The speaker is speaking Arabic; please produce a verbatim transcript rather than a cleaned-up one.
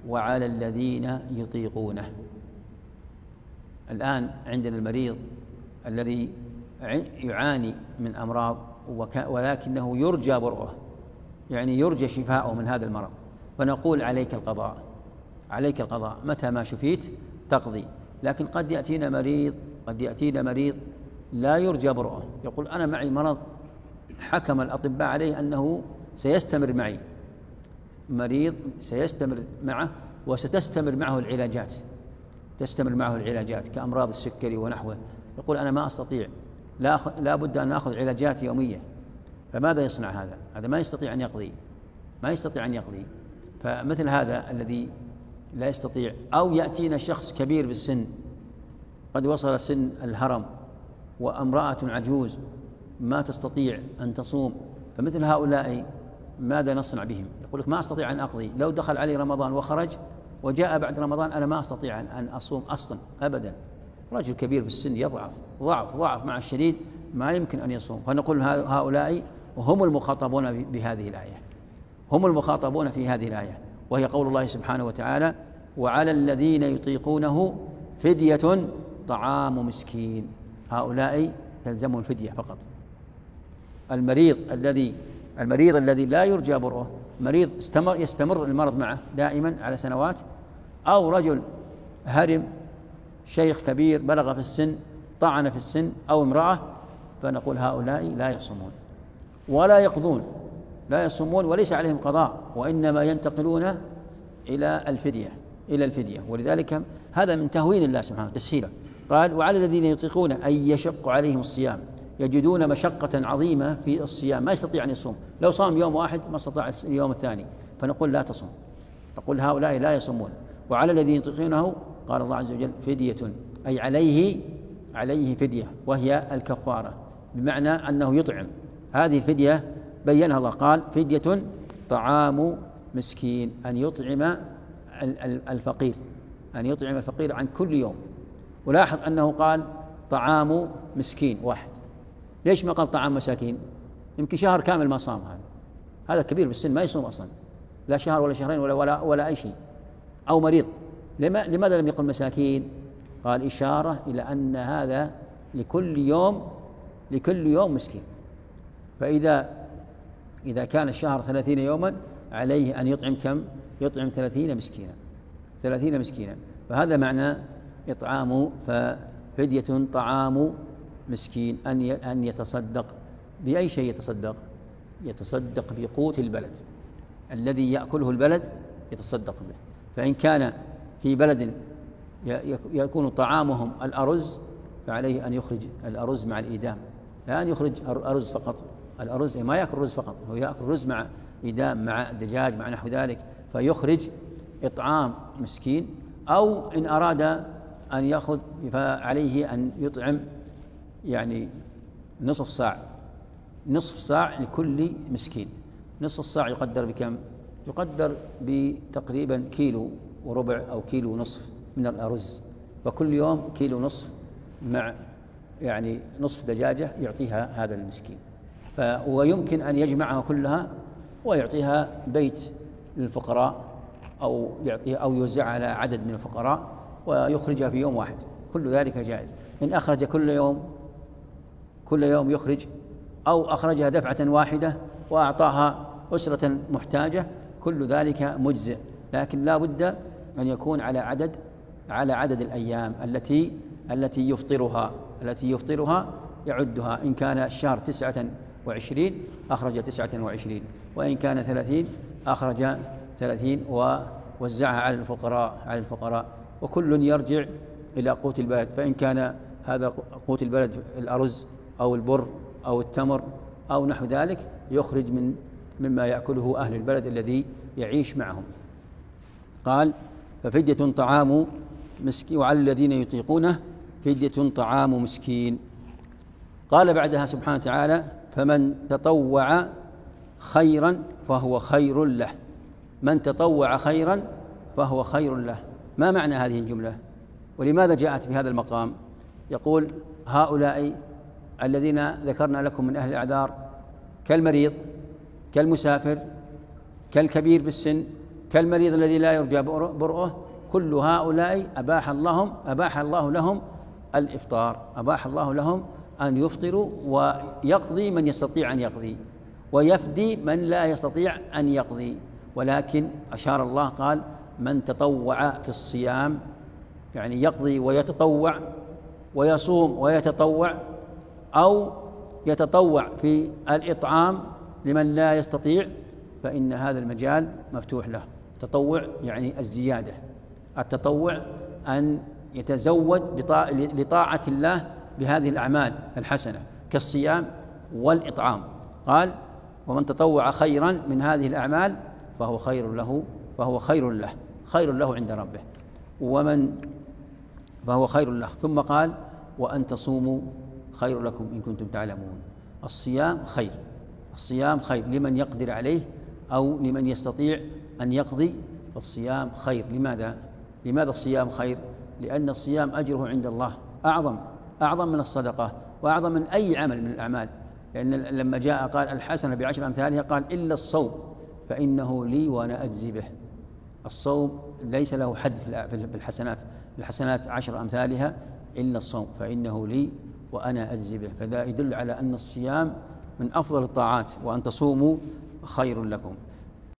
وعلى الذين يطيقونه. الآن عندنا المريض الذي يعاني من أمراض ولكنه يرجى برؤه، يعني يرجى شفاؤه من هذا المرض، فنقول عليك القضاء، عليك القضاء متى ما شفيت تقضي. لكن قد يأتينا مريض قد يأتينا مريض لا يرجى برؤه، يقول أنا معي مرض حكم الأطباء عليه أنه سيستمر معي، مريض سيستمر معه وستستمر معه العلاجات، تستمر معه العلاجات كأمراض السكري ونحوه، يقول أنا ما أستطيع، لا, أخ... لا بد أن أخذ علاجات يومية، فماذا يصنع هذا؟ هذا ما يستطيع أن يقضي، ما يستطيع أن يقضي. فمثل هذا الذي لا يستطيع، أو يأتينا شخص كبير بالسن قد وصل سن الهرم وامرأة عجوز ما تستطيع أن تصوم، فمثل هؤلاء ماذا نصنع بهم؟ يقول لك ما أستطيع أن أقضي، لو دخل علي رمضان وخرج وجاء بعد رمضان أنا ما أستطيع أن أصوم أصلا أبدا. رجل كبير في السن يضعف ضعف ضعف مع الشديد ما يمكن أن يصوم، فنقول هؤلاء هم المخاطبون بهذه الآية، هم المخاطبون في هذه الآية، وهي قول الله سبحانه وتعالى وعلى الذين يطيقونه فدية طعام مسكين. هؤلاء تلزمهم الفدية فقط. المريض الذي المريض الذي لا يرجى برؤه، مريض استمر يستمر المرض معه دائما على سنوات، أو رجل هرم شيخ كبير بلغ في السن طعن في السن، أو امرأة، فنقول هؤلاء لا يصومون ولا يقضون، لا يصومون وليس عليهم قضاء، وإنما ينتقلون إلى الفدية إلى الفدية ولذلك هذا من تهوين الله سبحانه تسهيله. قال وعلى الذين يطيقون أي يشق عليهم الصيام، يجدون مشقة عظيمة في الصيام، ما يستطيع أن يصوم، لو صام يوم واحد ما استطاع اليوم الثاني، فنقول لا تصوم، نقول هؤلاء لا يصومون. وعلى الذين يطيقونه قال الله عز وجل فدية، أي عليه عليه فدية، وهي الكفارة، بمعنى أنه يطعم. هذه الفدية بينها الله، قال فدية طعام مسكين، أن يطعم الفقير، أن يطعم الفقير عن كل يوم. ولاحظ أنه قال طعام مسكين واحد، ليش ما قال طعام مساكين؟ يمكن شهر كامل ما صام، هذا هذا كبير بالسن ما يصوم أصلا، لا شهر ولا شهرين ولا ولا, ولا أي شيء، أو مريض. لماذا لم يقل مساكين؟ قال إشارة إلى أن هذا لكل يوم لكل يوم مسكين. فإذا إذا كان الشهر ثلاثين يوما عليه أن يطعم كم؟ يطعم ثلاثين مسكينا ثلاثين مسكينا فهذا معنى إطعام. ففدية طعام مسكين، أن أن يتصدق بأي شيء، يتصدق يتصدق بقوت البلد الذي يأكله البلد يتصدق به. فإن كان في بلد يكون طعامهم الأرز فعليه أن يخرج الأرز مع الإيدام، لا أن يخرج الأرز فقط، الأرز ما يأكل الرز فقط، هو يأكل الرز مع إيدام مع دجاج مع نحو ذلك، فيخرج إطعام مسكين. أو إن أراد أن يأخذ فعليه أن يطعم يعني نصف صاع نصف صاع لكل مسكين. نصف الصاع يقدر بكم؟ يقدر بتقريبا كيلو وربع أو كيلو ونصف من الأرز، وكل يوم كيلو نصف مع يعني نصف دجاجة يعطيها هذا المسكين. ويمكن أن يجمعها كلها ويعطيها بيت للفقراء، أو يعطيها أو يوزعها على عدد من الفقراء ويخرجها في يوم واحد، كل ذلك جائز. إن أخرج كل يوم كل يوم يخرج، أو أخرجها دفعة واحدة وأعطاها أسرة محتاجة، كل ذلك مجزئ، لكن لا بد أن يكون على عدد على عدد الأيام التي التي يفطرها التي يفطرها يعدها. إن كان الشهر تسعة وعشرين أخرج تسعة وعشرين، وإن كان ثلاثين أخرج ثلاثين ووزعها على الفقراء على الفقراء وكل يرجع إلى قوت البلد. فإن كان هذا قوت البلد الأرز أو البر أو التمر أو نحو ذلك يخرج من مما يأكله أهل البلد الذي يعيش معهم. قال ففدية طعام مسكين وعلى الذين يطيقونه فدية طعام مسكين. قال بعدها سبحانه وتعالى فمن تطوع خيرا فهو خير له. من تطوع خيرا فهو خير له. ما معنى هذه الجملة؟ ولماذا جاءت في هذا المقام؟ يقول هؤلاء الذين ذكرنا لكم من أهل الأعذار كالمريض كالمسافر كالكبير بالسن كالمريض الذي لا يرجى برؤه، كل هؤلاء أباح اللهم أباح الله لهم الإفطار، أباح الله لهم أن يفطروا، ويقضي من يستطيع أن يقضي، ويفدي من لا يستطيع أن يقضي. ولكن أشار الله قال: من تطوع في الصيام، يعني يقضي ويتطوع، ويصوم ويتطوع، أو يتطوع في الإطعام لمن لا يستطيع، فإن هذا المجال مفتوح له. التطوع يعني الزيادة، التطوع أن يتزود لطاعة الله بهذه الأعمال الحسنة كالصيام والإطعام. قال: ومن تطوع خيرا من هذه الأعمال فهو خير له فهو خير له خير له عند ربه، ومن فهو خير له. ثم قال: وأن تصوموا خير لكم إن كنتم تعلمون. الصيام خير، الصيام خير لمن يقدر عليه أو لمن يستطيع أن يقضي، فالصيام خير. لماذا؟ لماذا الصيام خير؟ لأن الصيام أجره عند الله أعظم أعظم من الصدقة، وأعظم من أي عمل من الأعمال. لأن لما جاء قال: الحسنة بعشر أمثالها، قال: إلا الصوم فإنه لي وأنا أجزي به. الصوم ليس له حد في الحسنات، الحسنات عشر أمثالها، إلا الصوم فإنه لي وأنا أجزي به. فذا يدل على أن الصيام من أفضل الطاعات، وأن تصوموا خير لكم.